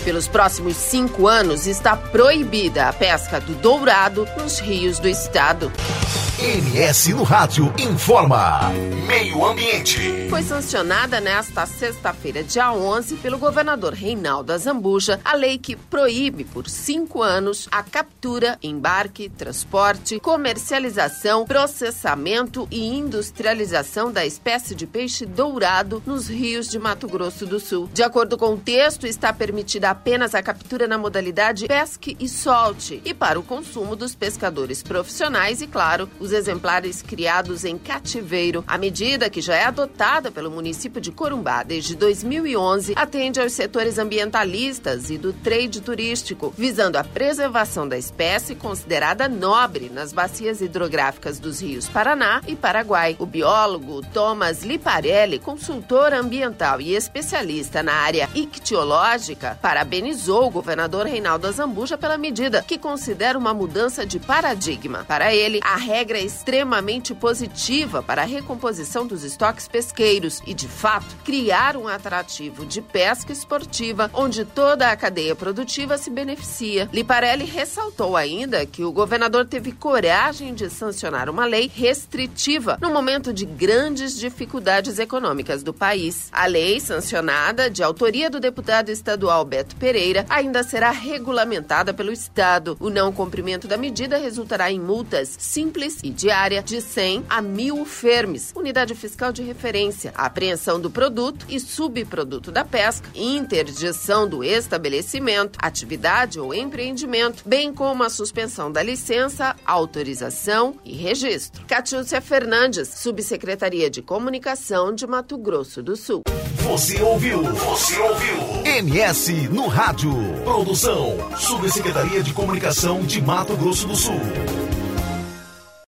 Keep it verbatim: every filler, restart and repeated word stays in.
Pelos próximos cinco anos, está proibida a pesca do dourado nos rios do estado. M S no Rádio informa. Meio Ambiente. Foi sancionada nesta sexta-feira, dia onze, pelo governador Reinaldo Azambuja, a lei que proíbe por cinco anos a captura, embarque, transporte, comercialização, processamento e industrialização da espécie de peixe dourado nos rios de Mato Grosso do Sul. De acordo com o texto, está permitida apenas a captura na modalidade pesque e solte e para o consumo dos pescadores profissionais e, claro, os exemplares criados em cativeiro. A medida, que já é adotada pelo município de Corumbá desde dois mil e onze, atende aos setores ambientalistas e do trade turístico, visando a preservação da espécie considerada nobre nas bacias hidrográficas dos rios Paraná e Paraguai. O biólogo Thomas Liparelli, consultor ambiental e especialista na área ictiológica, parabenizou o governador Reinaldo Azambuja pela medida, que considera uma mudança de paradigma. Para ele, a regra é extremamente positiva para a recomposição dos estoques pesqueiros e, de fato, criar um atrativo de pesca esportiva onde toda a cadeia produtiva se beneficia. Liparelli ressaltou ainda que o governador teve coragem de sancionar uma lei restritiva no momento de grandes dificuldades econômicas do país. A lei, sancionada de autoria do deputado estadual Beto Pereira, ainda será regulamentada pelo Estado. O não cumprimento da medida resultará em multas simples e diária de cem a mil fermes, unidade fiscal de referência, a apreensão do produto e subproduto da pesca, interdição do estabelecimento, atividade ou empreendimento, bem como a suspensão da licença, autorização e registro. Catiúcia Fernandes, Subsecretaria de Comunicação de Mato Grosso do Sul. Você ouviu? Você ouviu? M S no Rádio. Produção, Subsecretaria de Comunicação de Mato Grosso do Sul.